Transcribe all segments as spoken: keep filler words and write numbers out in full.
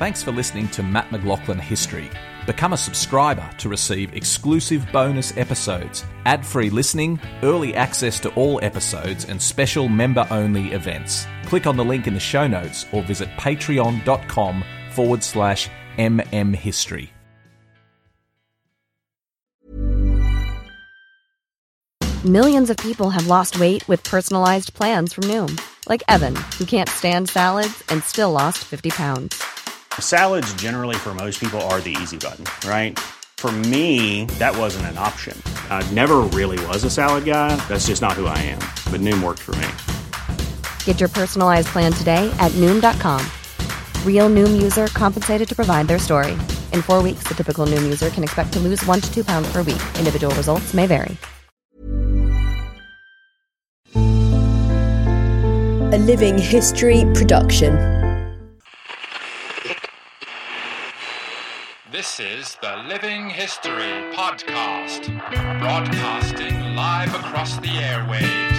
Thanks for listening to Matt McLaughlin History. Become a subscriber to receive exclusive bonus episodes, ad-free listening, early access to all episodes, and special member-only events. Click on the link in the show notes or visit patreon.com forward slash mmhistory. Millions of people have lost weight with personalized plans from Noom. Like Evan, who can't stand salads and still lost fifty pounds. Salads generally for most people are the easy button, right? For me, that wasn't an option. I never really was a salad guy. That's just not who I am. But Noom worked for me. Get your personalized plan today at Noom dot com. Real Noom user compensated to provide their story. In four weeks, the typical Noom user can expect to lose one to two pounds per week. Individual results may vary. A Living History production. This is the Living History Podcast, broadcasting live across the airwaves.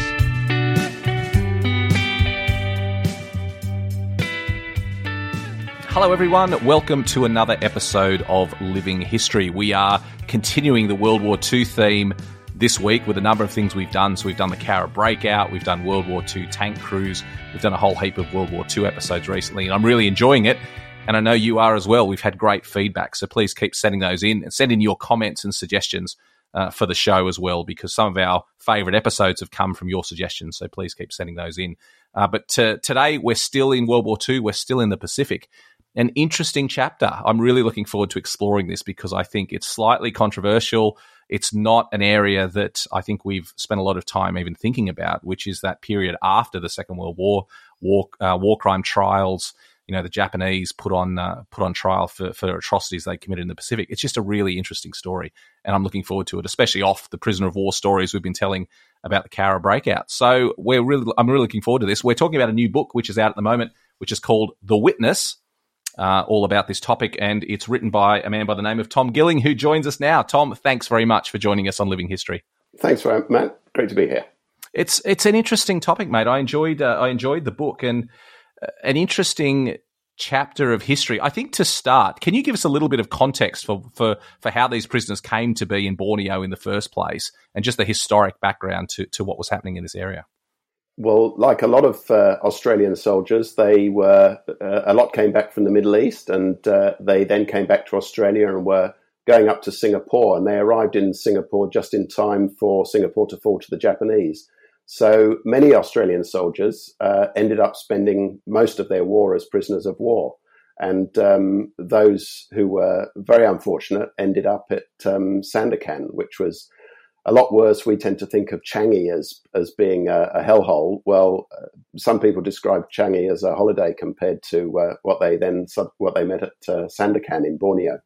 Hello everyone, welcome to another episode of Living History. We are continuing the World War Two theme this week with a number of things we've done. So we've done the Cowra Breakout, we've done World War Two tank crews, we've done a whole heap of World War Two episodes recently, and I'm really enjoying it. And I know you are as well. We've had great feedback, so please keep sending those in and send in your comments and suggestions uh, for the show as well, because some of our favourite episodes have come from your suggestions, so please keep sending those in. Uh, but t- today, we're still in World War Two. We're still in the Pacific. An interesting chapter. I'm really looking forward to exploring this because I think it's slightly controversial. It's not an area that I think we've spent a lot of time even thinking about, which is that period after the Second World War, war, uh, war crime trials. You know, the Japanese put on uh, put on trial for, for atrocities they committed in the Pacific. It's just a really interesting story, and I'm looking forward to it, especially off the prisoner of war stories we've been telling about the Cowra Breakout. So we're really, I'm really looking forward to this. We're talking about a new book which is out at the moment, which is called The Witness, uh, all about this topic, and it's written by a man by the name of Tom Gilling, who joins us now. Tom, thanks very much for joining us on Living History. Thanks, Matt. Great to be here. It's it's an interesting topic, mate. I enjoyed uh, I enjoyed the book, and an interesting chapter of history. I think to start, can you give us a little bit of context for, for, for how these prisoners came to be in Borneo in the first place, and just the historic background to, to what was happening in this area? Well, like a lot of uh, Australian soldiers, they were uh, a lot came back from the Middle East, and uh, they then came back to Australia and were going up to Singapore, and they arrived in Singapore just in time for Singapore to fall to the Japanese. So many Australian soldiers uh, ended up spending most of their war as prisoners of war. And um, those who were very unfortunate ended up at um, Sandakan, which was a lot worse. We tend to think of Changi as as being a, a hellhole. Well, uh, some people describe Changi as a holiday compared to uh, what they then what they met at uh, Sandakan in Borneo.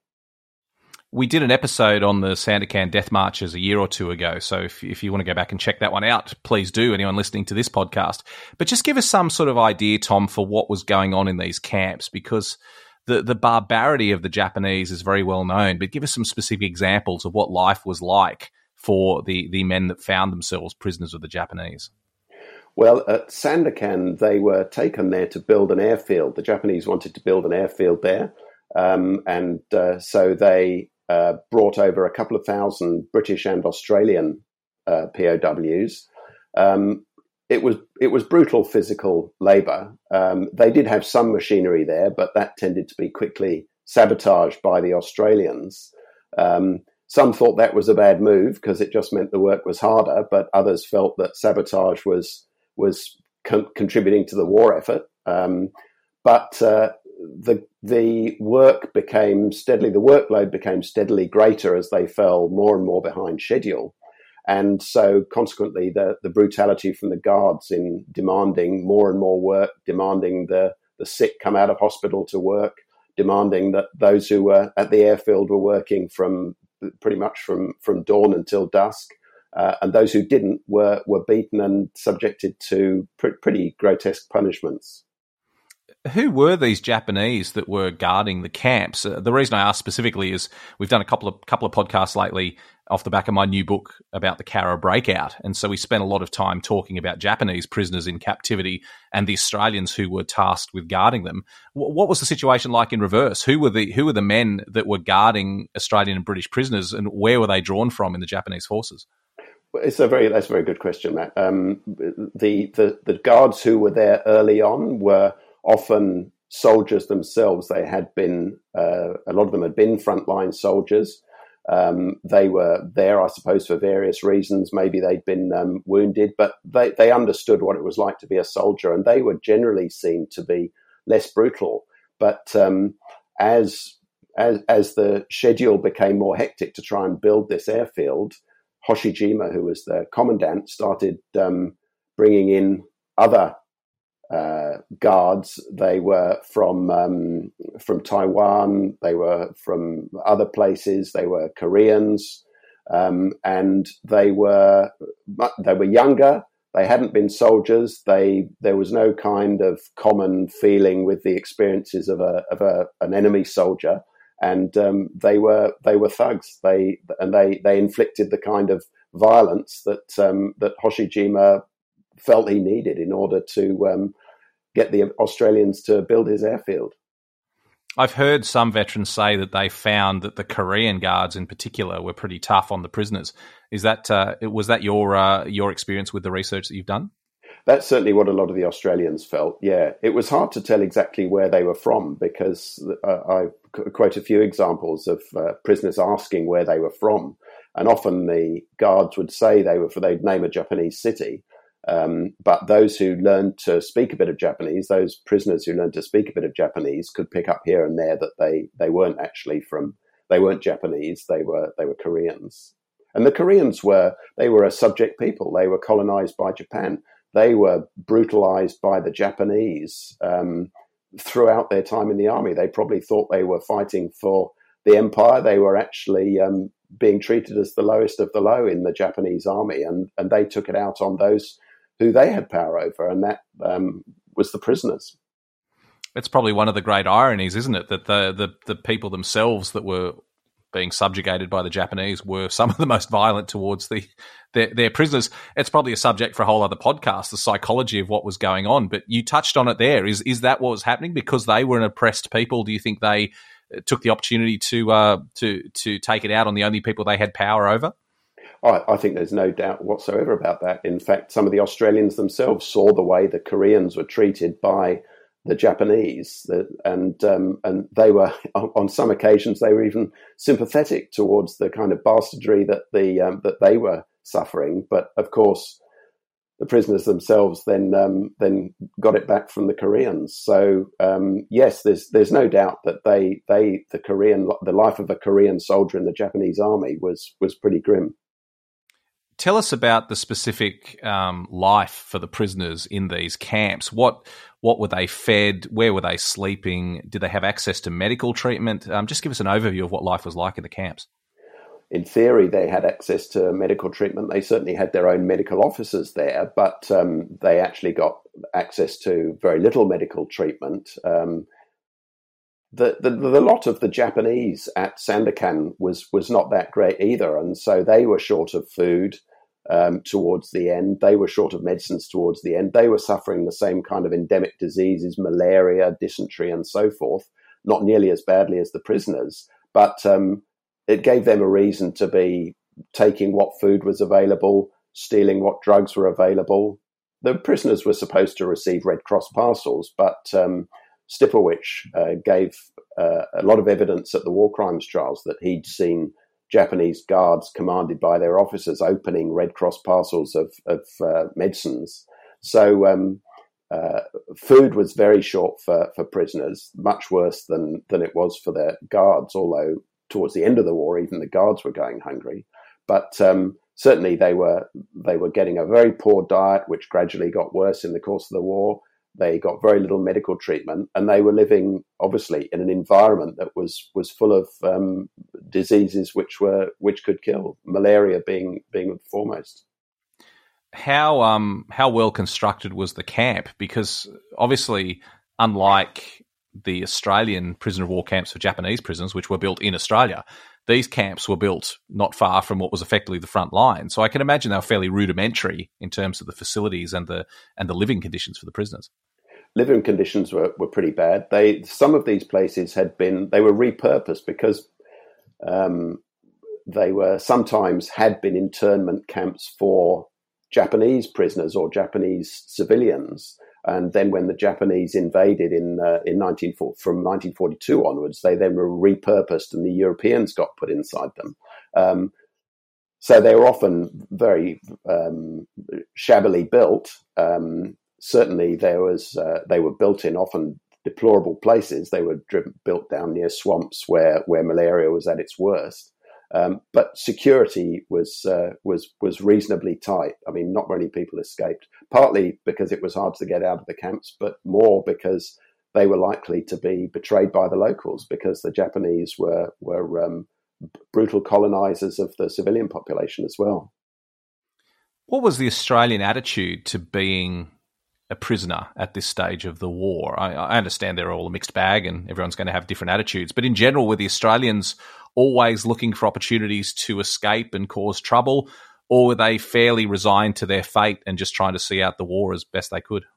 We did an episode on the Sandakan death marches a year or two ago, so if, if you want to go back and check that one out, please do, anyone listening to this podcast. But just give us some sort of idea, Tom, for what was going on in these camps, because the, the barbarity of the Japanese is very well known, but give us some specific examples of what life was like for the, the men that found themselves prisoners of the Japanese. Well, at Sandakan, they were taken there to build an airfield. The Japanese wanted to build an airfield there, um, and uh, so they Uh, brought over a couple of thousand British and Australian uh, P O Ws. Um, it was it was brutal physical labour. Um, they did have some machinery there, but that tended to be quickly sabotaged by the Australians. Um, some thought that was a bad move because it just meant the work was harder, but others felt that sabotage was was con- contributing to the war effort. Um, but uh, the the work became steadily, the workload became steadily greater as they fell more and more behind schedule. And so consequently, the, the brutality from the guards in demanding more and more work, demanding the, the sick come out of hospital to work, demanding that those who were at the airfield were working from pretty much from, from dawn until dusk. Uh, and those who didn't were, were beaten and subjected to pr- pretty grotesque punishments. Who were these Japanese that were guarding the camps? Uh, the reason I ask specifically is we've done a couple of couple of podcasts lately off the back of my new book about the Kara breakout, and so we spent a lot of time talking about Japanese prisoners in captivity and the Australians who were tasked with guarding them. W- what was the situation like in reverse? Who were the who were the men that were guarding Australian and British prisoners, and where were they drawn from in the Japanese forces? It's a very that's a very good question, Matt. Um, the, the the guards who were there early on were often soldiers themselves. They had been uh, a lot of them had been frontline soldiers. Um, they were there, I suppose, for various reasons. Maybe they'd been um, wounded, but they they understood what it was like to be a soldier, and they were generally seen to be less brutal. But um, as as as the schedule became more hectic to try and build this airfield, Hoshijima, who was the commandant, started um, bringing in other uh, guards. They were from um, from Taiwan. They were from other places. They were Koreans, um, and they were they were younger. They hadn't been soldiers. They there was no kind of common feeling with the experiences of a of a, an enemy soldier. And um, they were they were thugs. They and they they inflicted the kind of violence that um, that Hoshijima felt he needed in order to um, get the Australians to build his airfield. I've heard some veterans say that they found that the Korean guards, in particular, were pretty tough on the prisoners. Is that uh, was that your uh, your experience with the research that you've done? That's certainly what a lot of the Australians felt, yeah. It was hard to tell exactly where they were from because uh, I quote a few examples of uh, prisoners asking where they were from. And often the guards would say they were, for they'd name a Japanese city. Um, but those who learned to speak a bit of Japanese, those prisoners who learned to speak a bit of Japanese could pick up here and there that they, they weren't actually from, they weren't Japanese, they were, they were Koreans. And the Koreans were, they were a subject people. They were colonized by Japan. They were brutalized by the Japanese um, throughout their time in the army. They probably thought they were fighting for the empire. They were actually um, being treated as the lowest of the low in the Japanese army, and, and they took it out on those who they had power over, and that um, was the prisoners. It's probably one of the great ironies, isn't it, that the, the, the people themselves that were being subjugated by the Japanese were some of the most violent towards the their, their prisoners. It's probably a subject for a whole other podcast, the psychology of what was going on. But you touched on it there. Is is that what was happening? Because they were an oppressed people, do you think they took the opportunity to uh, to to take it out on the only people they had power over? I, I think there's no doubt whatsoever about that. In fact, some of the Australians themselves saw the way the Koreans were treated by the Japanese, and um, and they were on some occasions they were even sympathetic towards the kind of bastardry that the um, that they were suffering. But of course, the prisoners themselves then um, then got it back from the Koreans. So um, yes, there's there's no doubt that they they the Korean the life of a Korean soldier in the Japanese army was was pretty grim. Tell us about the specific um, life for the prisoners in these camps. What what were they fed? Where were they sleeping? Did they have access to medical treatment? Um, just give us an overview of what life was like in the camps. In theory, they had access to medical treatment. They certainly had their own medical officers there, but um, they actually got access to very little medical treatment. Um, the, the the lot of the Japanese at Sandakan was was not that great either, and so they were short of food um, towards the end. They were short of medicines towards the end. They were suffering the same kind of endemic diseases, malaria, dysentery, and so forth. Not nearly as badly as the prisoners, but um, it gave them a reason to be taking what food was available, stealing what drugs were available. The prisoners were supposed to receive Red Cross parcels, but um, Stipowich uh, gave uh, a lot of evidence at the war crimes trials that he'd seen Japanese guards commanded by their officers opening Red Cross parcels of, of uh, medicines. So um, uh, food was very short for, for prisoners, much worse than, than it was for their guards, although towards the end of the war, even the guards were going hungry. But um, certainly they were they were getting a very poor diet, which gradually got worse in the course of the war. They got very little medical treatment, and they were living, obviously, in an environment that was was full of um, diseases which were which could kill. Malaria being being foremost. How um how well constructed was the camp? Because obviously unlike the Australian prisoner of war camps for Japanese prisoners, which were built in Australia, these camps were built not far from what was effectively the front line. So I can imagine they were fairly rudimentary in terms of the facilities and the and the living conditions for the prisoners. Living conditions were, were pretty bad. They some of these places had been they were repurposed because um, they were sometimes had been internment camps for Japanese prisoners or Japanese civilians. And then when the Japanese invaded in uh, in nineteen from nineteen forty-two onwards, they then were repurposed and the Europeans got put inside them. Um, so they were often very um, shabbily built. Um, certainly, there was uh, they were built in often deplorable places. They were driven, built down near swamps where where malaria was at its worst. Um, but security was uh, was was reasonably tight. I mean, not many people escaped, partly because it was hard to get out of the camps, but more because they were likely to be betrayed by the locals because the Japanese were were um, brutal colonizers of the civilian population as well. What was the Australian attitude to being a prisoner at this stage of the war? I, I understand they're all a mixed bag and everyone's going to have different attitudes, but in general, were the Australians always looking for opportunities to escape and cause trouble, or were they fairly resigned to their fate and just trying to see out the war as best they could?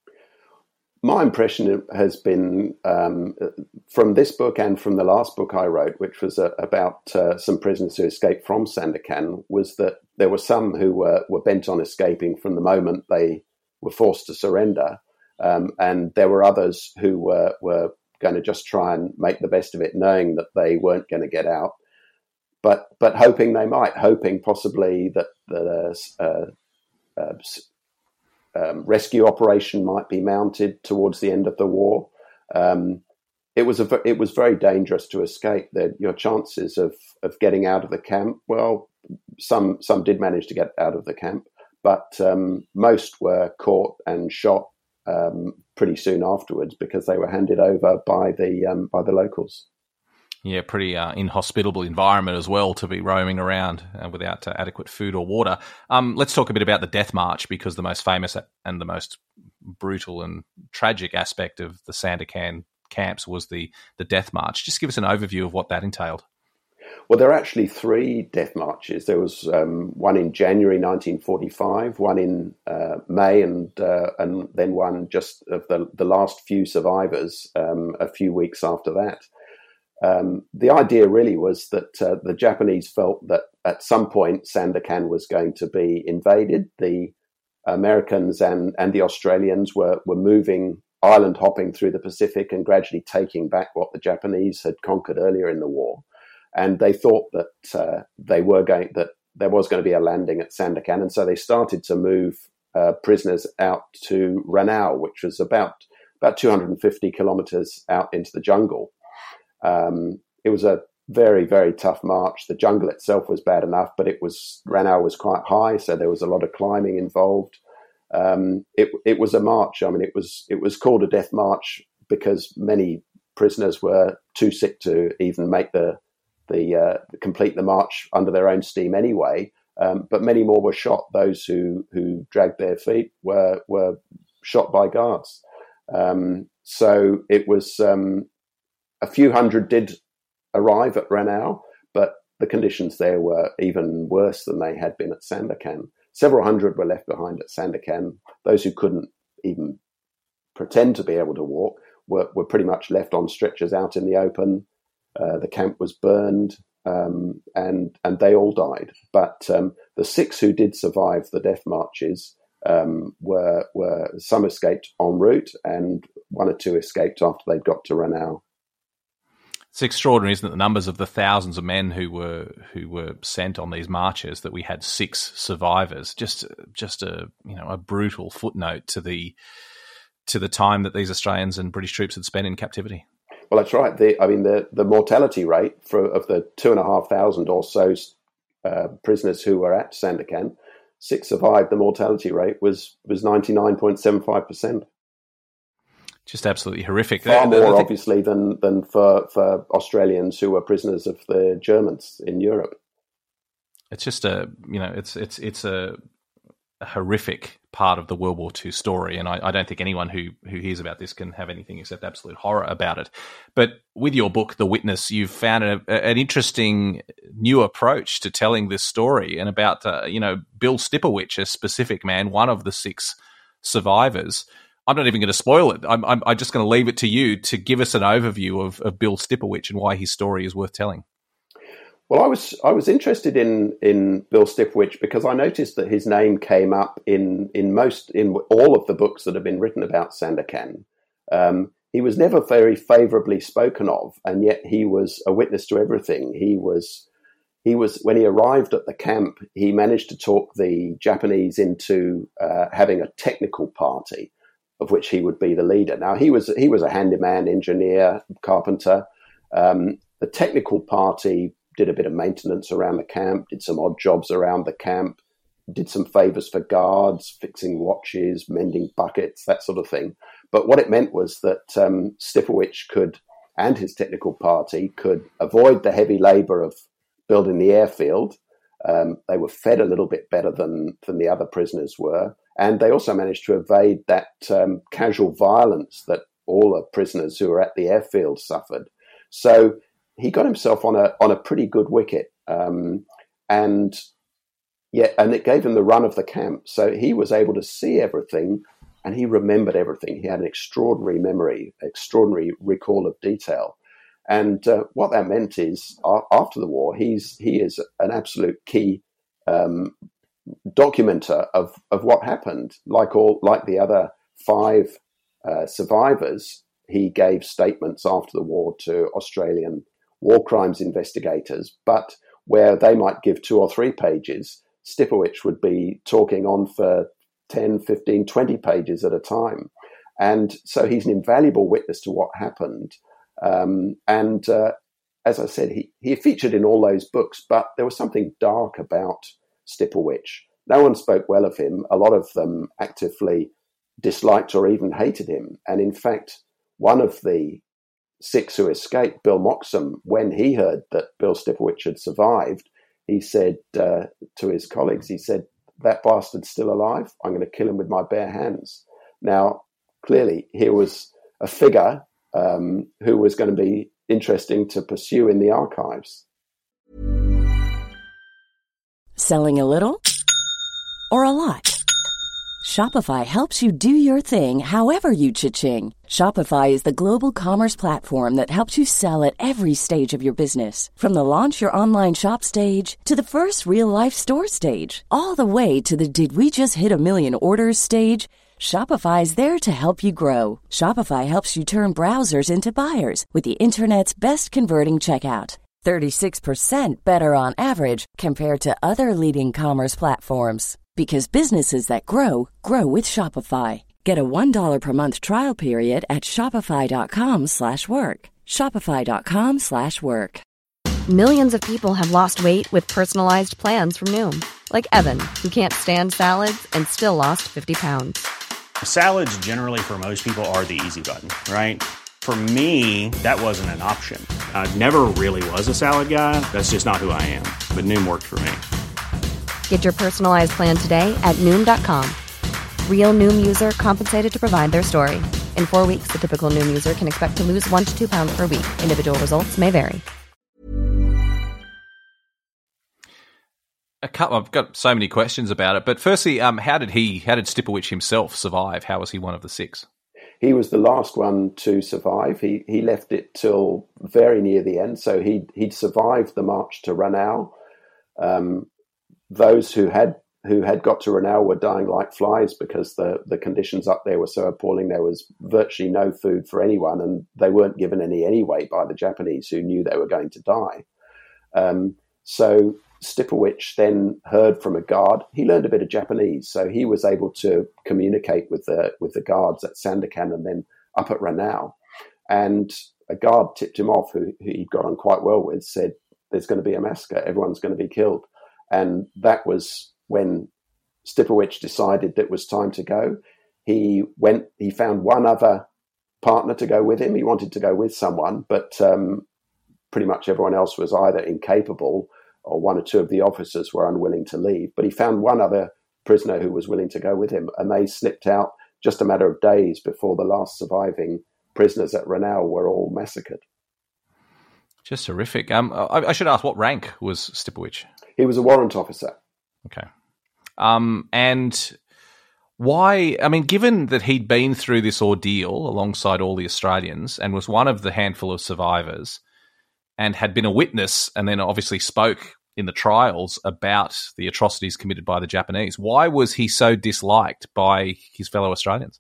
My impression has been um, from this book and from the last book I wrote, which was uh, about uh, some prisoners who escaped from Sandakan, was that there were some who were, were bent on escaping from the moment they were forced to surrender, um, and there were others who were were going to just try and make the best of it, knowing that they weren't going to get out, but but hoping they might, hoping possibly that the uh, uh, um, rescue operation might be mounted towards the end of the war. Um, it was a it was very dangerous to escape. That your chances of of getting out of the camp, well, some some did manage to get out of the camp, but um, most were caught and shot Um, pretty soon afterwards because they were handed over by the um, by the locals. Yeah, pretty uh, inhospitable environment as well to be roaming around uh, without uh, adequate food or water. Um, let's talk a bit about the Death March, because the most famous and the most brutal and tragic aspect of the Sandakan camps was the the Death March. Just give us an overview of what that entailed. Well, there are actually three death marches. There was um, one in January nineteen forty-five, one in uh, May, and uh, and then one just of the, the last few survivors um, a few weeks after that. Um, the idea really was that uh, the Japanese felt that at some point Sandakan was going to be invaded. The Americans and, and the Australians were, were moving, island hopping through the Pacific and gradually taking back what the Japanese had conquered earlier in the war. And they thought that uh, they were going that there was going to be a landing at Sandakan, and so they started to move uh, prisoners out to Ranao, which was about about two hundred fifty kilometers out into the jungle. Um, it was a very very tough march. The jungle itself was bad enough, but it was Ranao was quite high, so there was a lot of climbing involved. Um, it it was a march. I mean, it was it was called a death march because many prisoners were too sick to even make the the uh, complete the march under their own steam anyway, um, but many more were shot. Those who who dragged their feet were were shot by guards. Um, so it was um, a few hundred did arrive at Ranao, but the conditions there were even worse than they had been at Sandakan. Several hundred were left behind at Sandakan. Those who couldn't even pretend to be able to walk were, were pretty much left on stretchers out in the open. Uh, the camp was burned, um, and and they all died. But um, the six who did survive the death marches um, were were some escaped en route, and one or two escaped after they'd got to Ranao. It's extraordinary, isn't it, the numbers of the thousands of men who were who were sent on these marches, that we had six survivors. Just just a you know a brutal footnote to the to the time that these Australians and British troops had spent in captivity. Well, that's right. The, I mean, the, the mortality rate for of the two and a half thousand or so uh, prisoners who were at Sandakan, six survived. The mortality rate was was ninety nine point seven five percent. Just absolutely horrific. Far the, the, more, the, obviously, than than for, for Australians who were prisoners of the Germans in Europe. It's just a you know it's it's it's a a horrific part of the World War Two story, and I, I don't think anyone who who hears about this can have anything except absolute horror about it. But with your book, The Witness, you've found a, an interesting new approach to telling this story, and about uh, you know Bill Stipowich, a specific man, one of the six survivors. I'm not even going to spoil it. I'm, I'm, I'm just going to leave it to you to give us an overview of, of Bill Stipowich and why his story is worth telling. Well, I was I was interested in in Bill Stipowich because I noticed that his name came up in in most in all of the books that have been written about Sandakan. Um, he was never very favourably spoken of, and yet he was a witness to everything. He was he was when he arrived at the camp, he managed to talk the Japanese into uh, having a technical party, of which he would be the leader. Now he was he was a handyman, engineer, carpenter. Um, the technical party did a bit of maintenance around the camp, did some odd jobs around the camp, did some favours for guards, fixing watches, mending buckets, that sort of thing. But what it meant was that um, Stipowich could, and his technical party, could avoid the heavy labour of building the airfield. Um, they were fed a little bit better than, than the other prisoners were. And they also managed to evade that um, casual violence that all the prisoners who were at the airfield suffered. So he got himself on a on a pretty good wicket, um, and yeah, and it gave him the run of the camp. So he was able to see everything, and he remembered everything. He had an extraordinary memory, extraordinary recall of detail. And uh, what that meant is, uh, after the war, he's he is an absolute key um, documenter of of what happened. Like all like the other five uh, survivors, he gave statements after the war to Australian war crimes investigators, but where they might give two or three pages, Stipowich would be talking on for ten, fifteen, twenty pages at a time. And so he's an invaluable witness to what happened. Um, and uh, as I said, he, he featured in all those books, but there was something dark about Stipowich. No one spoke well of him. A lot of them actively disliked or even hated him. And in fact, one of the six who escaped, Bill Moxham, when he heard that Bill Stipowich had survived, he said uh, to his colleagues, he said, "That bastard's still alive. I'm going to kill him with my bare hands." Now, clearly, here was a figure um, who was going to be interesting to pursue in the archives. Selling a little or a lot? Shopify helps you do your thing however you cha-ching. Shopify is the global commerce platform that helps you sell at every stage of your business. From the launch your online shop stage to the first real-life store stage, all the way to the did we just hit a million orders stage. Shopify is there to help you grow. Shopify helps you turn browsers into buyers with the internet's best converting checkout. thirty-six percent better on average compared to other leading commerce platforms. Because businesses that grow, grow with Shopify. Get a one dollar per month trial period at shopify.com slash work. Shopify.com slash work. Millions of people have lost weight with personalized plans from Noom. Like Evan, who can't stand salads and still lost fifty pounds. Salads generally for most people are the easy button, right? For me, that wasn't an option. I never really was a salad guy. That's just not who I am. But Noom worked for me. Get your personalized plan today at Noom dot com. Real Noom user compensated to provide their story. In four weeks, the typical Noom user can expect to lose one to two pounds per week. Individual results may vary. A couple, I've got so many questions about it, but firstly, um, how did he, how did Stipowich himself survive? How was he one of the six? He was the last one to survive. He he left it till very near the end, so he'd, he'd survived the march to Ranau. Um, those who had who had got to Ranau were dying like flies because the, the conditions up there were so appalling. There was virtually no food for anyone, and they weren't given any anyway by the Japanese, who knew they were going to die. Um, so Stipowich then heard from a guard. He learned a bit of Japanese, so he was able to communicate with the with the guards at Sandakan and then up at Ranau. And a guard tipped him off, who, who he'd got on quite well with, said, "There's going to be a massacre. Everyone's going to be killed." And that was when Stipowich decided that it was time to go. He went. He found one other partner to go with him. He wanted to go with someone, but um, pretty much everyone else was either incapable or one or two of the officers were unwilling to leave. But he found one other prisoner who was willing to go with him, and they slipped out just a matter of days before the last surviving prisoners at Renau were all massacred. Just horrific. Um, I, I should ask, what rank was Stipowicz? He was a warrant officer. Okay. Um, and why, I mean, given that he'd been through this ordeal alongside all the Australians and was one of the handful of survivors and had been a witness and then obviously spoke in the trials about the atrocities committed by the Japanese, why was he so disliked by his fellow Australians?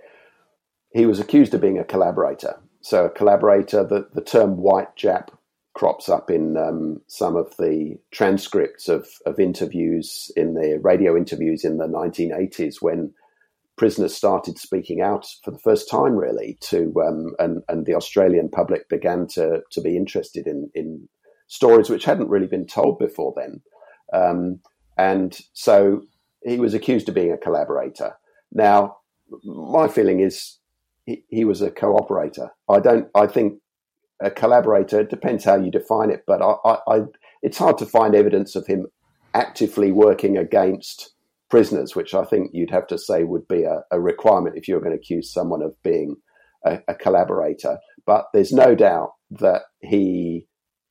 He was accused of being a collaborator. So a collaborator, the, the term white Jap crops up in um, some of the transcripts of, of interviews, in the radio interviews in the nineteen eighties, when prisoners started speaking out for the first time, really, to um, and, and the Australian public began to, to be interested in, in stories which hadn't really been told before then. Um, and so he was accused of being a collaborator. Now, my feeling is he, he was a cooperator. I don't, I think a collaborator, it depends how you define it, but I, I, I, it's hard to find evidence of him actively working against prisoners, which I think you'd have to say would be a, a requirement if you were going to accuse someone of being a, a collaborator. But there's no doubt that he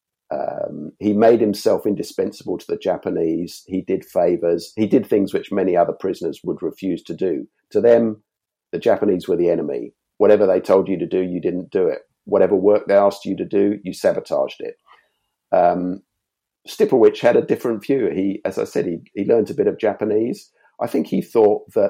um, he made himself indispensable to the Japanese. He did favours. He did things which many other prisoners would refuse to do. To them, the Japanese were the enemy. Whatever they told you to do, you didn't do it. Whatever work they asked you to do, you sabotaged it. Um, Stipowicz had a different view. He, as I said, he, he learned a bit of Japanese. I think he thought that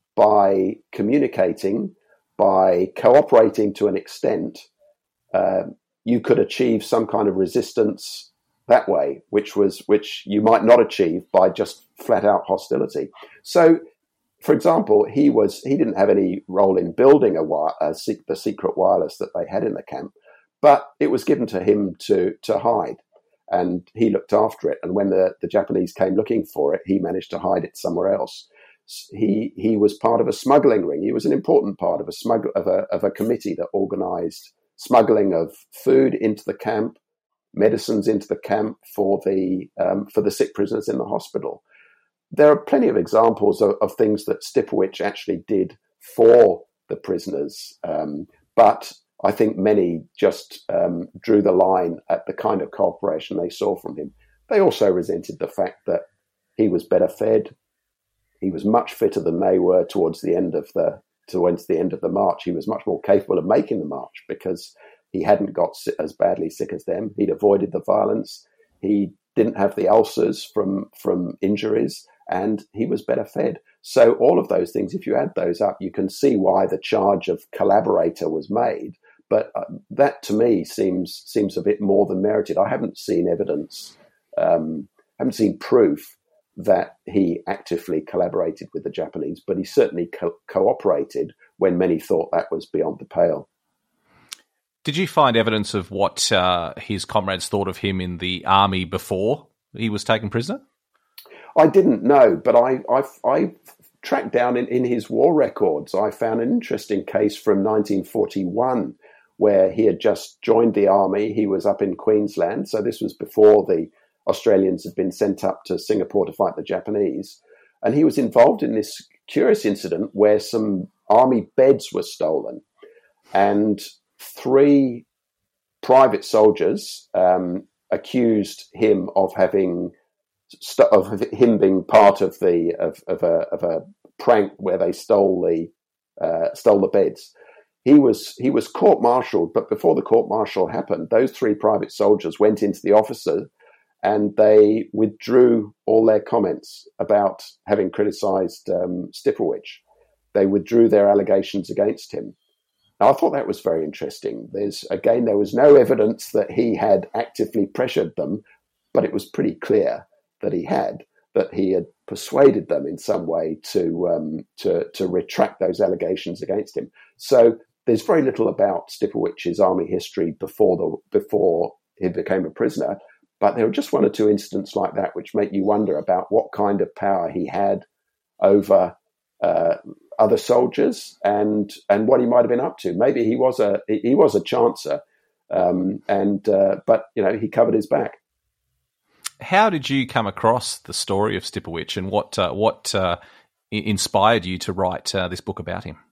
by communicating, by cooperating to an extent, uh, you could achieve some kind of resistance that way, which was which you might not achieve by just flat out hostility. So, for example, he was he didn't have any role in building a, a the secret wireless that they had in the camp, but it was given to him to to hide. And he looked after it. And when the, the Japanese came looking for it, he managed to hide it somewhere else. He he was part of a smuggling ring. He was an important part of a smugg- of a of a committee that organised smuggling of food into the camp, medicines into the camp for the um, for the sick prisoners in the hospital. There are plenty of examples of, of things that Stipowicz actually did for the prisoners, um, but I think many just um, drew the line at the kind of cooperation they saw from him. They also resented the fact that he was better fed. He was much fitter than they were towards the end of the towards the end of the march. He was much more capable of making the march because he hadn't got as badly sick as them. He'd avoided the violence. He didn't have the ulcers from from injuries, and he was better fed. So all of those things, if you add those up, you can see why the charge of collaborator was made. But uh, that, to me, seems seems a bit more than merited. I haven't seen evidence, um, haven't seen proof that he actively collaborated with the Japanese, but he certainly co- cooperated when many thought that was beyond the pale. Did you find evidence of what uh, his comrades thought of him in the army before he was taken prisoner? I didn't know, but I I, I tracked down in, in his war records. I found an interesting case from nineteen forty-one. Where he had just joined the army. He was up in Queensland. So this was before the Australians had been sent up to Singapore to fight the Japanese. And he was involved in this curious incident where some army beds were stolen. And three private soldiers um, accused him of having, st- of him being part of the, of, of a, of a prank where they stole the, uh, stole the beds. He was he was court-martialed, but before the court-martial happened, those three private soldiers went into the officer and they withdrew all their comments about having criticised um, Stipowicz. They withdrew their allegations against him. Now, I thought that was very interesting. There's again, there was no evidence that he had actively pressured them, but it was pretty clear that he had, that he had persuaded them in some way to um, to to retract those allegations against him. So there's very little about Stipowicz's army history before the before he became a prisoner, but there are just one or two incidents like that which make you wonder about what kind of power he had over uh, other soldiers and and what he might have been up to. Maybe he was a he was a chancer, um, and uh, but you know he covered his back. How did you come across the story of Stipowich, and what uh, what uh, inspired you to write uh, this book about him?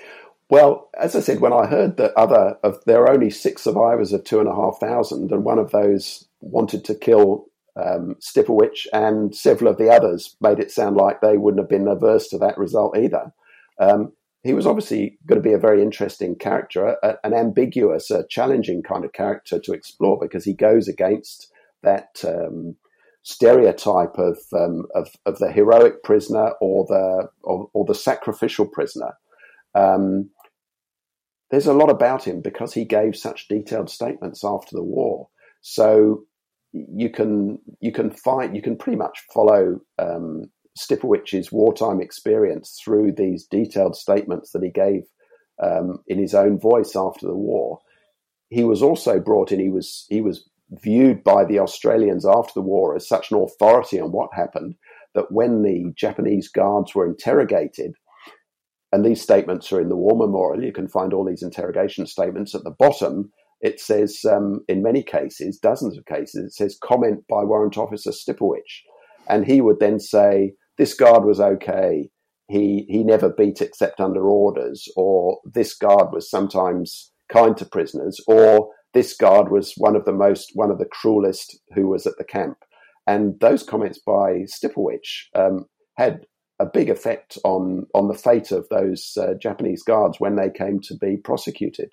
Well, as I said, when I heard that other of there are only six survivors of two and a half thousand, and one of those wanted to kill um, Stipowich, and several of the others made it sound like they wouldn't have been averse to that result either. Um, he was obviously going to be a very interesting character, a, an ambiguous, a challenging kind of character to explore, because he goes against that um, stereotype of, um, of of the heroic prisoner or the or, or the sacrificial prisoner. Um, There's a lot about him because he gave such detailed statements after the war. So you can you can find you can pretty much follow um, Stipowich's wartime experience through these detailed statements that he gave um, in his own voice after the war. He was also brought in. He was he was viewed by the Australians after the war as such an authority on what happened that when the Japanese guards were interrogated. And these statements are in the War Memorial. You can find all these interrogation statements. At the bottom, it says, um, in many cases, dozens of cases, it says, comment by Warrant Officer Stipowich. And he would then say, this guard was okay. He he never beat except under orders. Or this guard was sometimes kind to prisoners. Or this guard was one of the most, one of the cruelest who was at the camp. And those comments by Stipowich um, had a big effect on, on the fate of those uh, Japanese guards when they came to be prosecuted.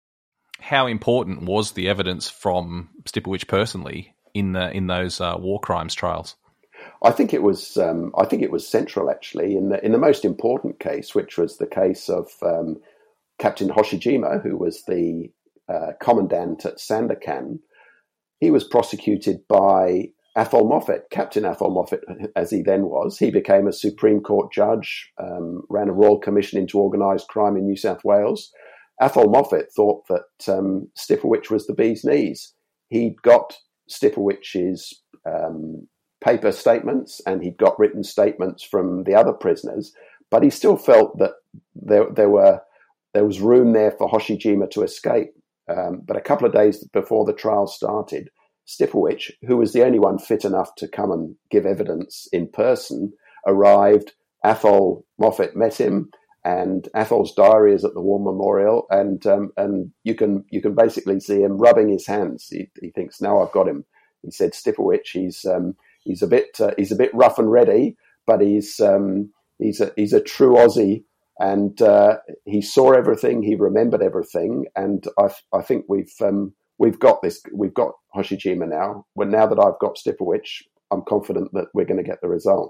How important was the evidence from Stipowich personally in the in those uh, war crimes trials? I think it was um, I think it was central actually in the in the most important case, which was the case of um, Captain Hoshijima, who was the uh, commandant at Sandakan. He was prosecuted by Athol Moffat, Captain Athol Moffat, as he then was. He became a Supreme Court judge, um, ran a Royal Commission into Organised Crime in New South Wales. Athol Moffat thought that um, Stipowich was the bee's knees. He'd got Stipowich's um, paper statements and he'd got written statements from the other prisoners, but he still felt that there, there were there was room there for Hoshijima to escape. Um, but a couple of days before the trial started, Stipowich, who was the only one fit enough to come and give evidence in person, arrived. Athol Moffat met him, and Athol's diary is at the War Memorial, and um, and you can you can basically see him rubbing his hands. He, he thinks, now I've got him. He said, Stipowich, he's um, he's a bit uh, he's a bit rough and ready, but he's um, he's a he's a true Aussie, and uh, he saw everything, he remembered everything, and I I think we've. Um, We've got this. We've got Hoshijima now. Well, now that I've got Stipowich, I'm confident that we're going to get the result.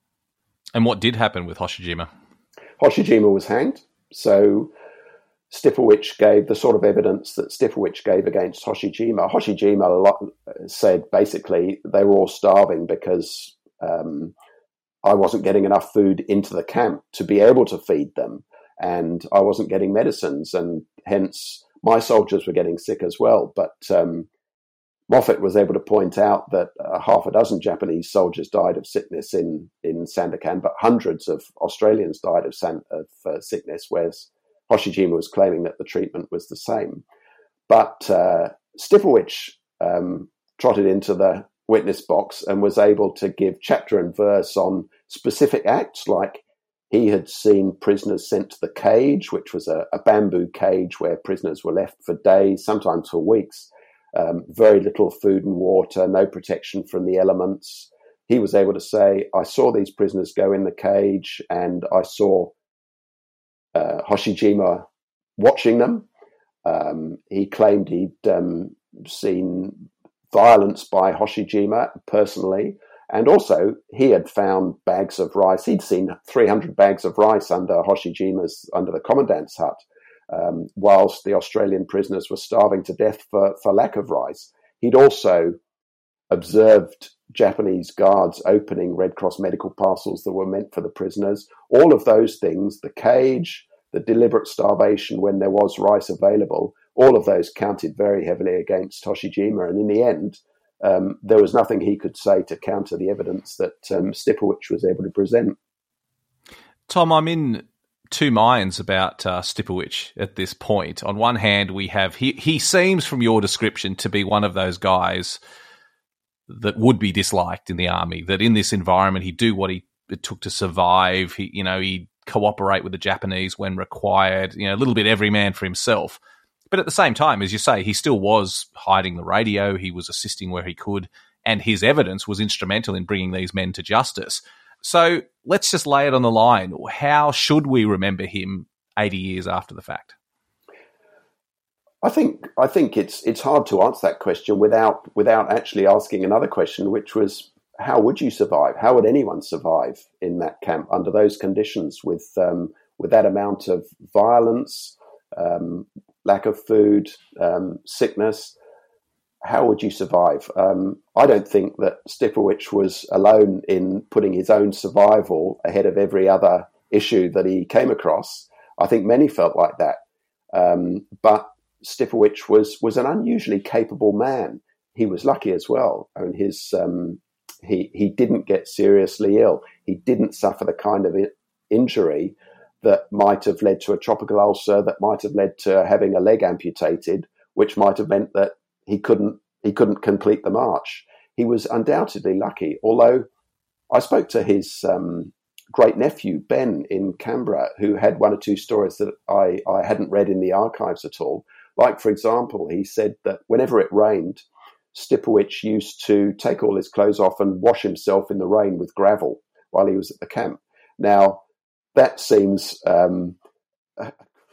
And what did happen with Hoshijima? Hoshijima was hanged. So Stipowich gave the sort of evidence that Stipowich gave against Hoshijima. Hoshijima said basically they were all starving because um, I wasn't getting enough food into the camp to be able to feed them, and I wasn't getting medicines, and hence my soldiers were getting sick as well. But um, Moffat was able to point out that uh, half a dozen Japanese soldiers died of sickness in, in Sandakan, but hundreds of Australians died of, san- of uh, sickness, whereas Hoshijima was claiming that the treatment was the same. But uh, Stipowich um, trotted into the witness box and was able to give chapter and verse on specific acts, like he had seen prisoners sent to the cage, which was a, a bamboo cage where prisoners were left for days, sometimes for weeks, um, very little food and water, no protection from the elements. He was able to say, I saw these prisoners go in the cage and I saw uh, Hoshijima watching them. Um, he claimed he'd um, seen violence by Hoshijima personally. And also, he had found bags of rice. He'd seen three hundred bags of rice under Hoshijima's, under the commandant's hut, um, whilst the Australian prisoners were starving to death for, for lack of rice. He'd also observed Japanese guards opening Red Cross medical parcels that were meant for the prisoners. All of those things, the cage, the deliberate starvation when there was rice available, all of those counted very heavily against Hoshijima. And in the end, Um, there was nothing he could say to counter the evidence that um, Stipowich was able to present. Tom, I'm in two minds about uh, Stipowich at this point. On one hand, we have he he seems from your description to be one of those guys that would be disliked in the army, that in this environment he'd do what he it took to survive. He, you know, he'd cooperate with the Japanese when required, you know, a little bit every man for himself. But at the same time, as you say, he still was hiding the radio, he was assisting where he could, and his evidence was instrumental in bringing these men to justice. So let's just lay it on the line. How should we remember him eighty years after the fact? I think I think it's it's hard to answer that question without without actually asking another question, which was, how would you survive? How would anyone survive in that camp under those conditions, with um, with that amount of violence, um, lack of food, um, sickness? How would you survive? Um, I don't think that Stipowicz was alone in putting his own survival ahead of every other issue that he came across. I think many felt like that. Um, but Stipowicz was was an unusually capable man. He was lucky as well. I mean, his um, he he didn't get seriously ill. He didn't suffer the kind of injury that might have led to a tropical ulcer, that might have led to having a leg amputated, which might have meant that he couldn't he couldn't complete the march. He was undoubtedly lucky. Although I spoke to his um, great nephew Ben in Canberra, who had one or two stories that I, I hadn't read in the archives at all. Like, for example, he said that whenever it rained, Stipowicz used to take all his clothes off and wash himself in the rain with gravel while he was at the camp. Now, that seems um, a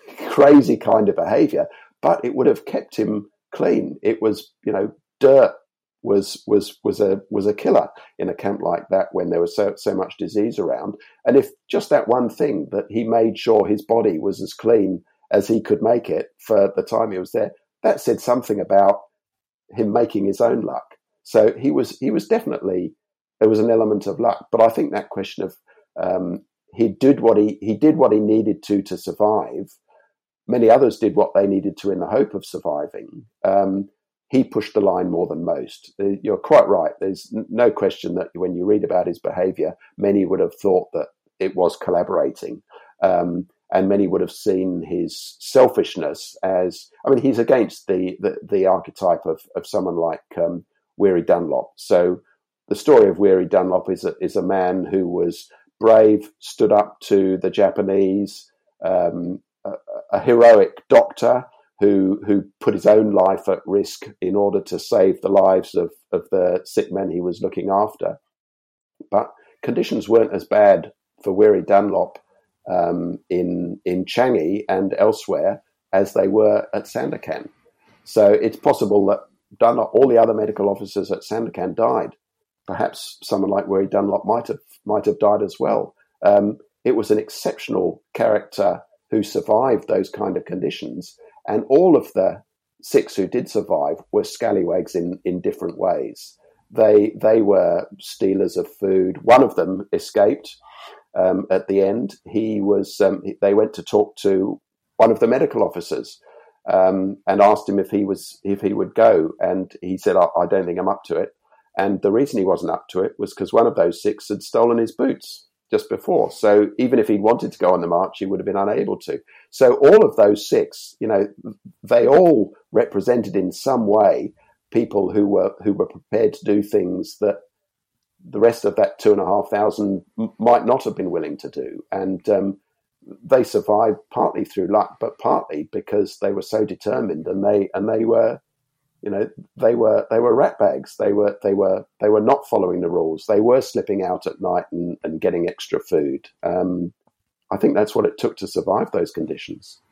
crazy kind of behaviour, but it would have kept him clean. It was, you know, dirt was was was a was a killer in a camp like that when there was so so much disease around. And if just that one thing, that he made sure his body was as clean as he could make it for the time he was there, that said something about him making his own luck. So he was he was definitely, there was an element of luck. But I think that question of um, he did what he he did what he needed to to survive. Many others did what they needed to in the hope of surviving. Um, he pushed the line more than most. You're quite right. There's no question that when you read about his behaviour, many would have thought that it was collaborating. Um, and many would have seen his selfishness as, I mean, he's against the the, the archetype of, of someone like um, Weary Dunlop. So the story of Weary Dunlop is a, is a man who was brave, stood up to the Japanese, um, a, a heroic doctor who who put his own life at risk in order to save the lives of, of the sick men he was looking after. But conditions weren't as bad for Weary Dunlop um, in in Changi and elsewhere as they were at Sandakan. So it's possible that Dunlop, all the other medical officers at Sandakan died. Perhaps someone like Weary Dunlop might have might have died as well. Um, it was an exceptional character who survived those kind of conditions, and all of the six who did survive were scallywags in, in different ways. They they were stealers of food. One of them escaped um, at the end. He was. Um, they went to talk to one of the medical officers um, and asked him if he was if he would go, and he said, I, "I don't think I'm up to it." And the reason he wasn't up to it was because one of those six had stolen his boots just before. So even if he'd wanted to go on the march, he would have been unable to. So all of those six, you know, they all represented in some way people who were who were prepared to do things that the rest of that two and a half thousand might not have been willing to do. And um, they survived partly through luck, but partly because they were so determined, and they and they were, you know, they were they were ratbags. They were they were they were not following the rules. They were slipping out at night and, and getting extra food. Um, I think that's what it took to survive those conditions.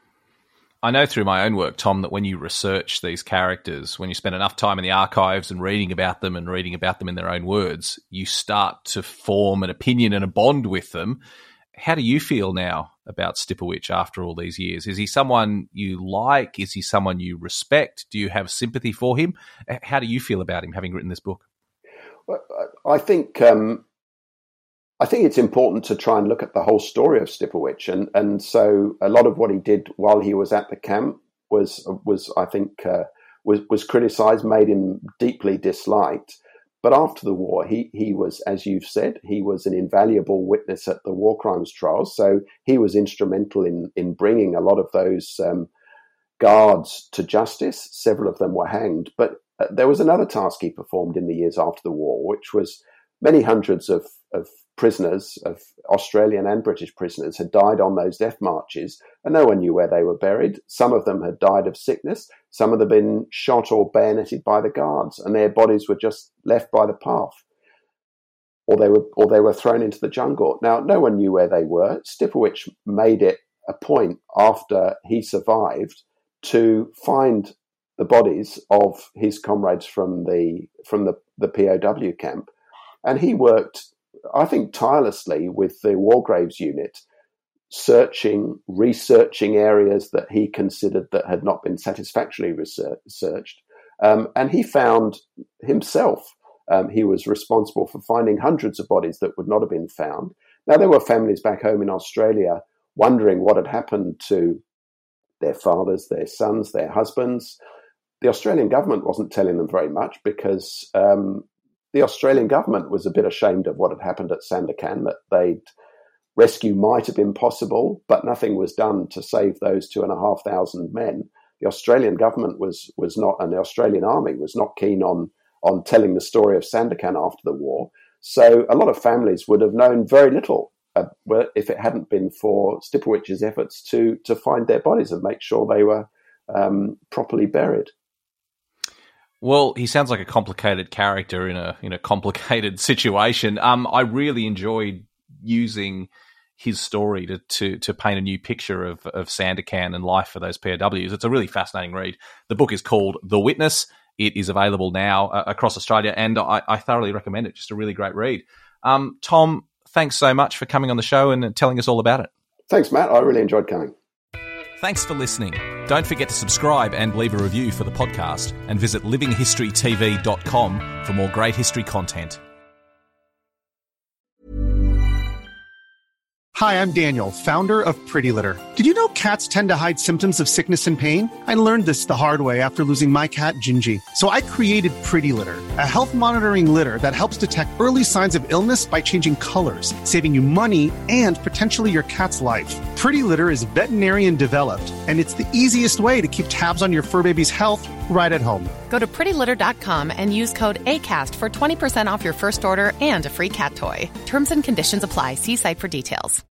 I know through my own work, Tom, that when you research these characters, when you spend enough time in the archives and reading about them and reading about them in their own words, you start to form an opinion and a bond with them. How do you feel now about Stipowicz after all these years? Is he someone you like? Is he someone you respect? Do you have sympathy for him? How do you feel about him, having written this book? Well, I think um, I think it's important to try and look at the whole story of Stipowicz, and and so a lot of what he did while he was at the camp was was I think uh, was was criticised, made him deeply disliked. But after the war, he he was, as you've said, he was an invaluable witness at the war crimes trials. So he was instrumental in in bringing a lot of those um, guards to justice. Several of them were hanged. But uh, there was another task he performed in the years after the war, which was many hundreds of, of prisoners, of Australian and British prisoners, had died on those death marches, and no one knew where they were buried. Some of them had died of sickness. Some of them had been shot or bayoneted by the guards, and their bodies were just left by the path, or they were or they were thrown into the jungle. Now, no one knew where they were. Stipowich made it a point after he survived to find the bodies of his comrades from the from the, the P O W camp, and he worked, I think, tirelessly with the War Graves unit, searching, researching areas that he considered that had not been satisfactorily researched. Um, and he found himself, um, he was responsible for finding hundreds of bodies that would not have been found. Now, there were families back home in Australia wondering what had happened to their fathers, their sons, their husbands. The Australian government wasn't telling them very much because um, the Australian government was a bit ashamed of what had happened at Sandakan, that they'd rescue might have been possible, but nothing was done to save those two and a half thousand men. The Australian government was was not, and the Australian army was not keen on on telling the story of Sandakan after the war. So a lot of families would have known very little uh, if it hadn't been for Stipowich's efforts to to find their bodies and make sure they were um, properly buried. Well, he sounds like a complicated character in a in a complicated situation. Um, I really enjoyed using his story to, to to paint a new picture of, of Sandakan and life for those P O Ws. It's a really fascinating read. The book is called The Witness. It is available now uh, across Australia, and I, I thoroughly recommend it. Just a really great read. Um, Tom, thanks so much for coming on the show and telling us all about it. Thanks, Matt. I really enjoyed coming. Thanks for listening. Don't forget to subscribe and leave a review for the podcast, and visit living history t v dot com for more great history content. Hi, I'm Daniel, founder of Pretty Litter. Did you know cats tend to hide symptoms of sickness and pain? I learned this the hard way after losing my cat, Gingy. So I created Pretty Litter, a health monitoring litter that helps detect early signs of illness by changing colors, saving you money and potentially your cat's life. Pretty Litter is veterinarian developed, and it's the easiest way to keep tabs on your fur baby's health right at home. Go to pretty litter dot com and use code ACAST for twenty percent off your first order and a free cat toy. Terms and conditions apply. See site for details.